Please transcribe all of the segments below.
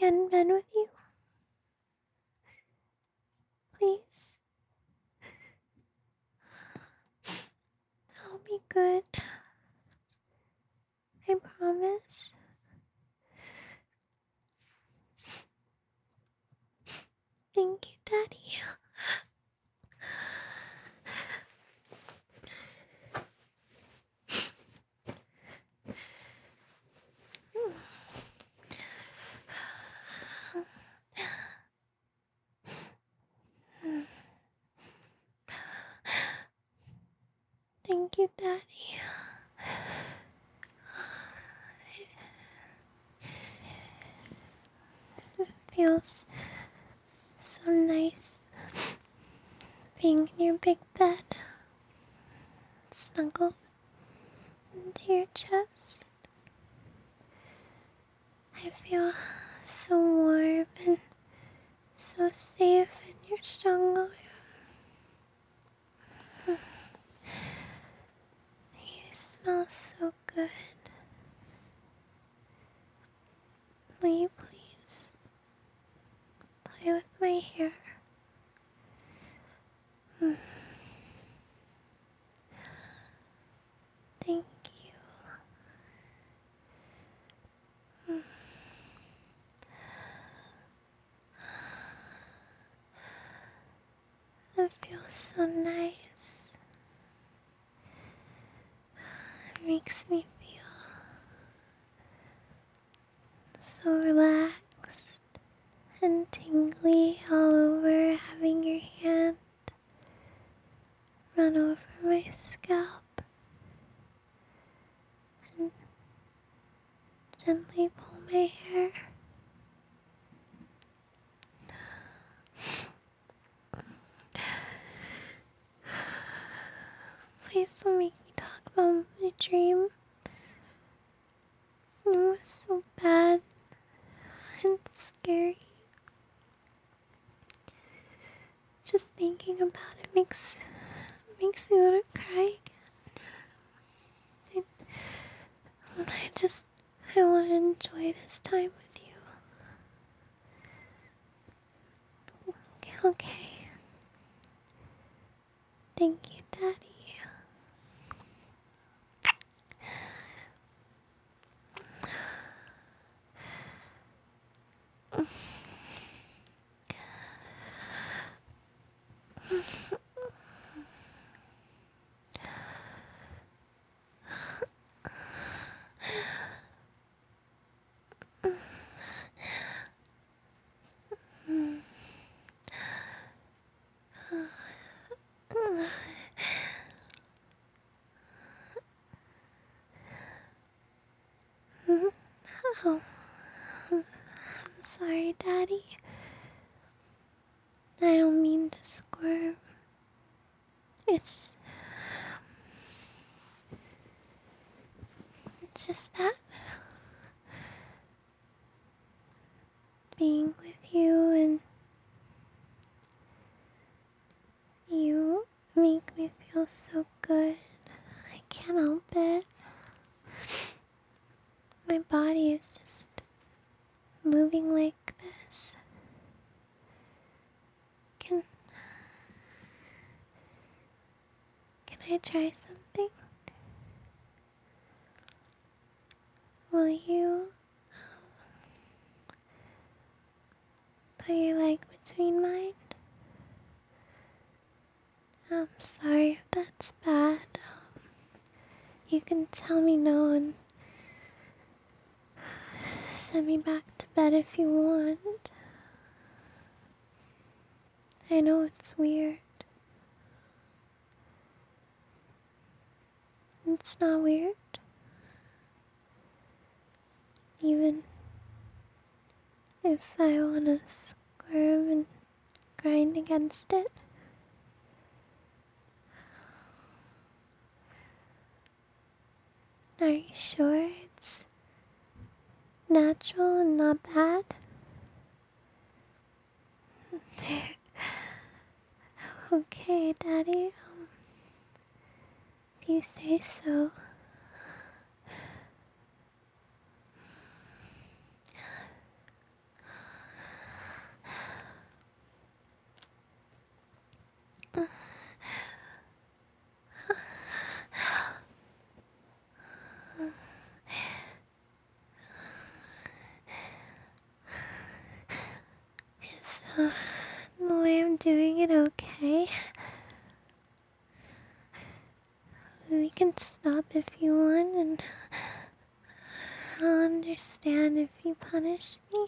get in bed with you? Please? I'll be good. I promise. Thank you, Daddy. Thank you, Daddy. It feels so nice being in your big bed, snuggled into your chest. I feel so warm and so safe in your strong arm. You smell so good. Will you please play with my hair? Thank you. It feels so nice. It makes me feel so relaxed and tingly all over, having your hand run over my scalp and gently pull my hair. Please don't make me talk about my dream. It was so bad and scary. Just thinking about it makes me want to cry again. I want to enjoy this time with you. Okay. Thank you, Daddy. Oh, I'm sorry, Daddy. I don't mean to squirm. It's just that being with you and you make me feel so good. I can't help it. My body is just moving like this. Can I try something? Will you put your leg between mine? I'm sorry if that's bad. You can tell me no and send me back to bed if you want. I know it's weird. It's not weird. Even if I want to squirm and grind against it. Are you sure it's natural and not bad? Okay, Daddy. If you say so. The way I'm doing it okay. We can stop if you want, and I'll understand if you punish me.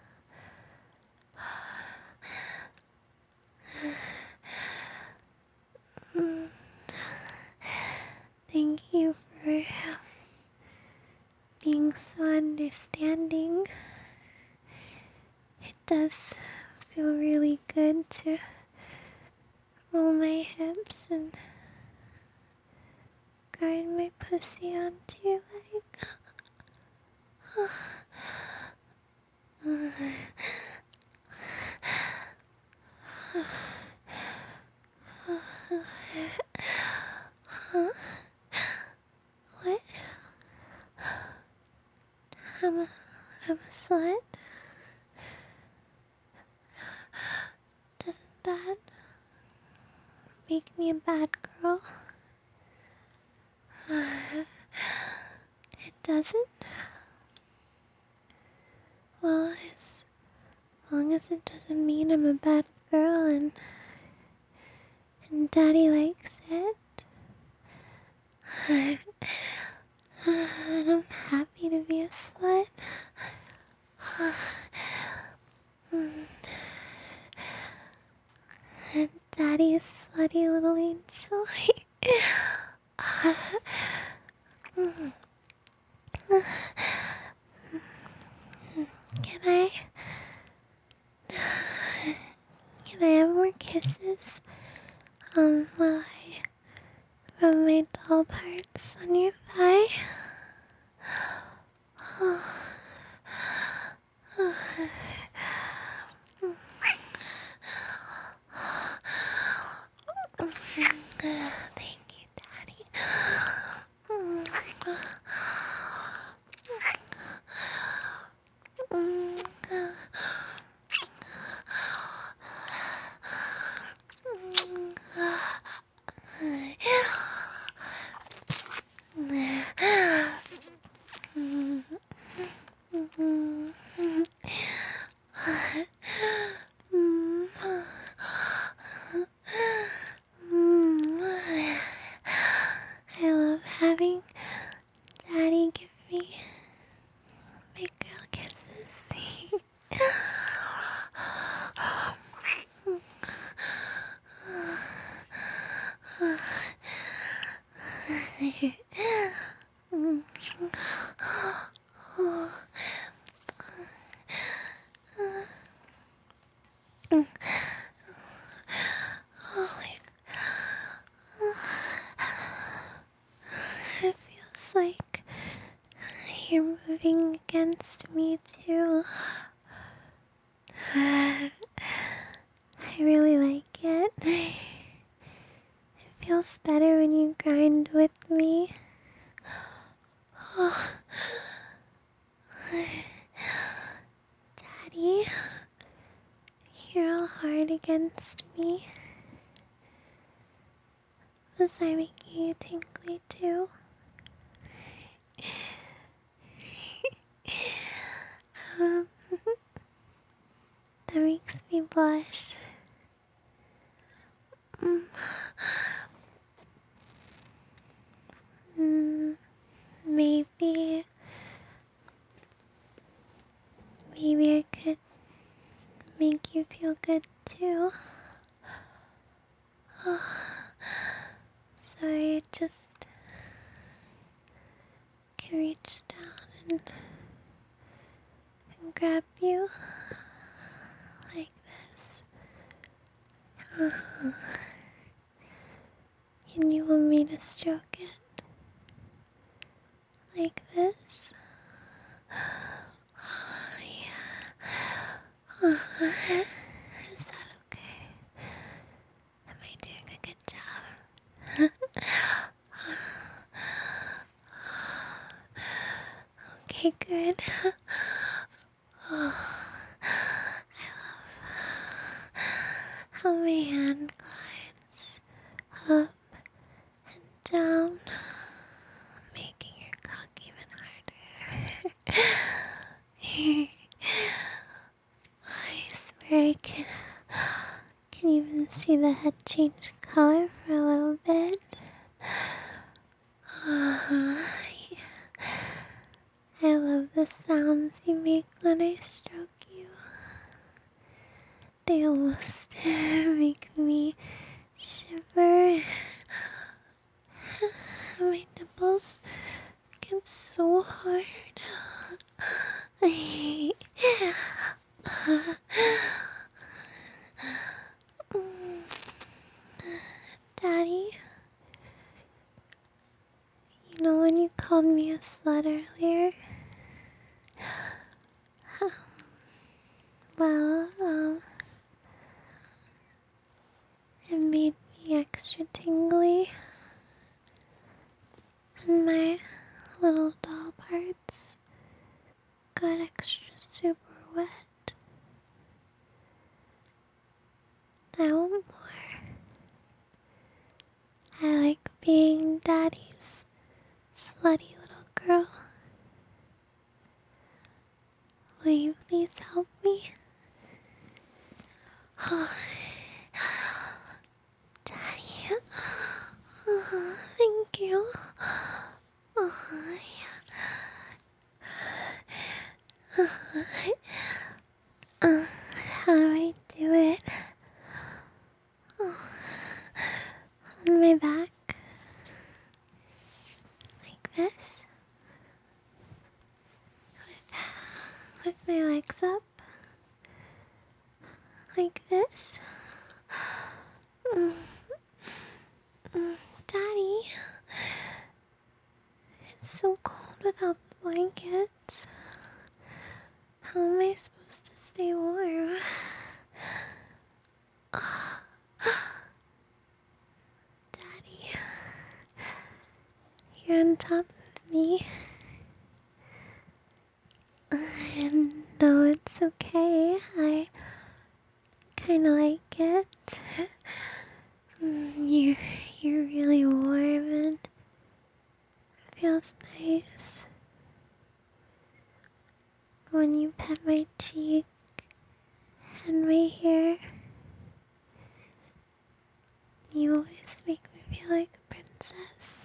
Thank you for being so understanding. It does feel really good to roll my hips and grind my pussy onto your leg. What? I'm a slut? Doesn't that make me a bad girl? It doesn't? Well, as long as it doesn't mean I'm a bad girl and Daddy likes it, and I'm happy to be a slut. And Daddy's slutty little angel. Can I? Can I have more kisses? While I rub my doll parts on your thigh? Thank you, Daddy. I love having Daddy give me big girl kisses. It feels like you're moving against me too. I really like it. It feels better when you grind with me. Oh. Daddy, you're all hard against me. Was I making you tingly too? um, that makes me blush. Maybe I could make you feel good too. So I just can reach down and grab you like this. And you want me to stroke it like this? Yeah. Is that okay? Am I doing a good job? Okay, good. Oh, I love how my hand glides up and down, making your cock even harder. I swear I can even see the head change color for a little bit. I love the sounds you make when I stroke you. They almost make me shiver. My nipples get so hard. Daddy, you know when you called me a slut earlier? Well, it made me extra tingly, and my little doll parts got extra super wet. I want more. I like being Daddy's slutty little girl. Will you please help me? Oh, Daddy. Oh, thank you. Oh, how do I do it? On my back? Like this? With my legs up? Like this? Daddy, it's so cold without the blankets. How am I supposed to stay warm? Daddy, you're on top of me. And no, it's okay. I kind of like it. You're really warm and it feels nice. When you pet my cheek and my hair, you always make me feel like a princess.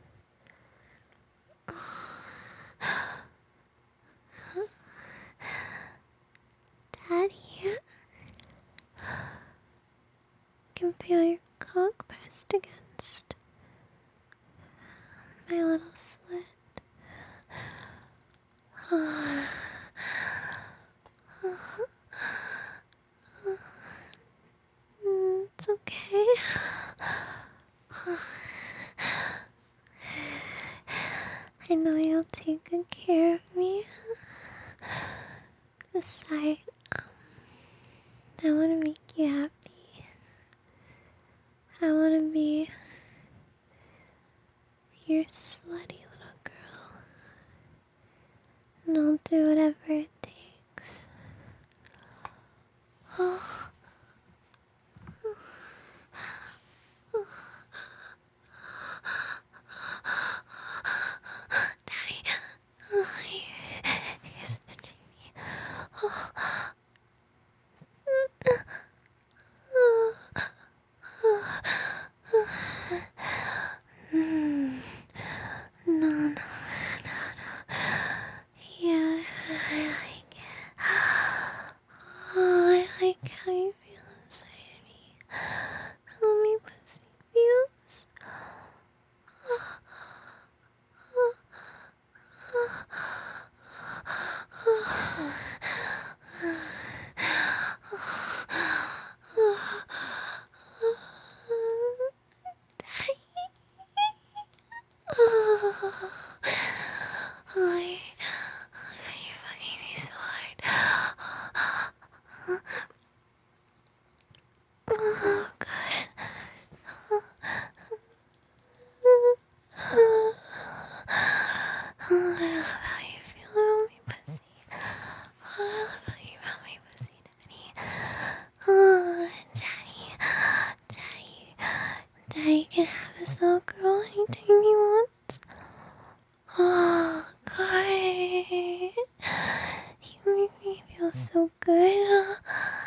Daddy, I can feel your cock pressed against my little slit. It's okay. I know you'll take good care of me. Besides, I want to make you happy. I want to be your slutty little girl. And I'll do whatever it takes. Oh. Daddy, he's pinching me. No. Yeah, I like it. Oh, I like how you feel inside me. How my pussy feels. You're fucking me so hard. Oh, God. I love how you feel around my pussy. I love how you found my pussy, Daddy. Oh, Daddy can have his little girl anytime he wants. Oh, God. You make me feel so good.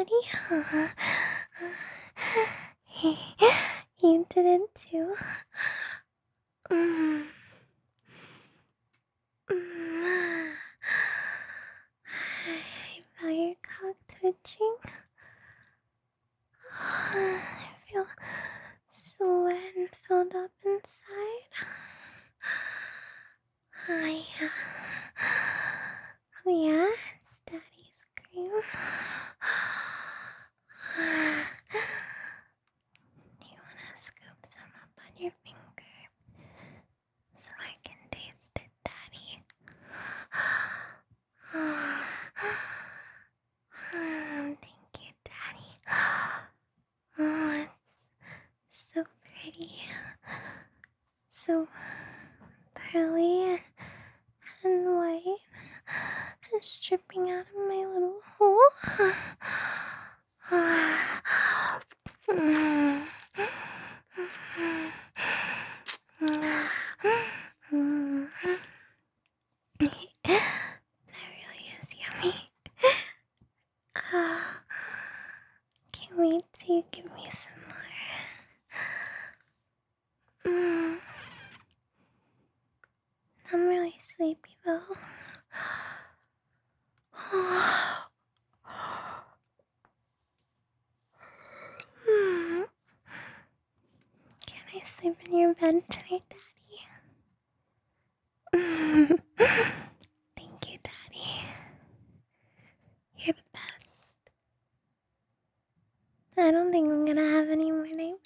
Daddy. You did it too. Mm. Mm. I feel your cock twitching. I feel so wet and filled up inside. I, oh yeah, it's Daddy's cream. You wanna scoop some up on your finger so I can taste it, Daddy? Thank you, Daddy. Oh, it's so pretty. So pearly and white. It's dripping out of my little hole. That really is yummy. Ah, can't wait till you give me some more. I'm really sleepy though. Can I sleep in your bed tonight, Daddy? Thank you, Daddy. You're the best. I don't think I'm gonna have any more nightmares.